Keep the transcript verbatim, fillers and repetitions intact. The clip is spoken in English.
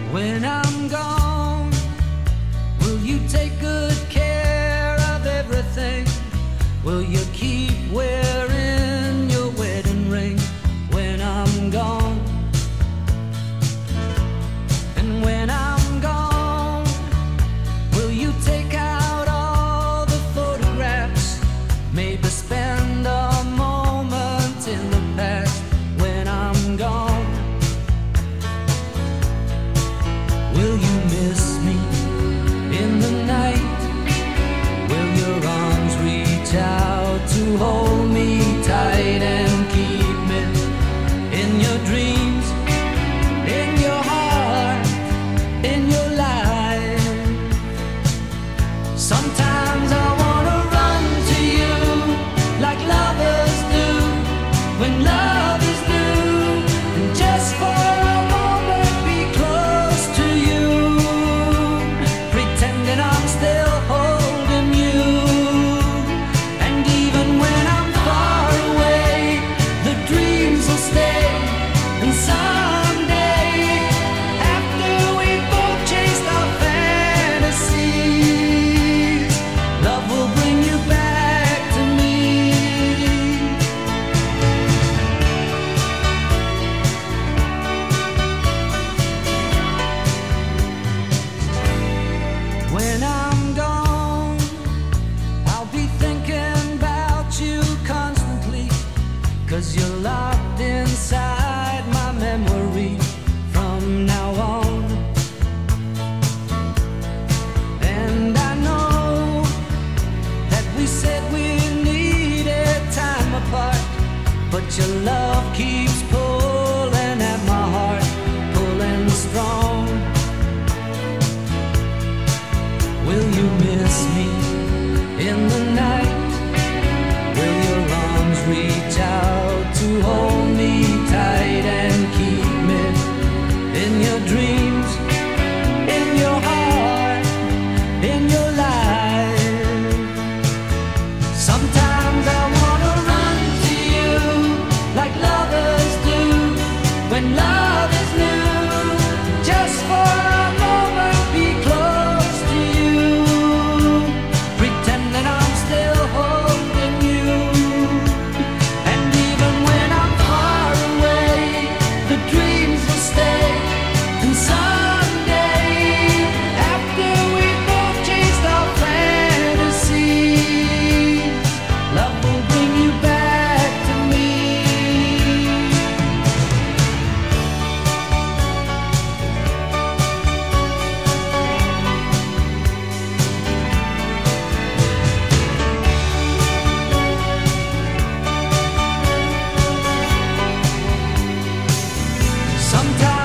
When I'm gone, will you take good care of everything? Will you keep wearing your wedding ring when I'm gone? And when I'm gone, will you take out all the photographs? Maybe spend a moment in the past when I'm gone. Will you miss me in the night? Will your arms reach out to hold me tight and keep me in your dreams, in your heart, in your life? Sometimes I wanna run to you like lovers do when love is new, and just for a moment be close to you, pretending I'm still holding you. And even when I'm far away, the dreams will stay. And someday, after we both chased our fantasies, love will bring you back to me. When I'm gone, I'll be thinking about you constantly, 'cause you're locked inside my memory from now on. And I know that we said we needed time apart, but your love keeps pulling at my heart, pulling strong. Will you miss me in the night? Will your arms reach out to hold me tight and keep me in your dreams, in your heart, in your life? Sometimes I wanna run to you like lovers do when love is new, just for a moment be close to you, pretending I'm still holding you. And even when I'm far away, the dreams will stay. And someday, after we both chased our fantasies, love will bring you back to me. Sometimes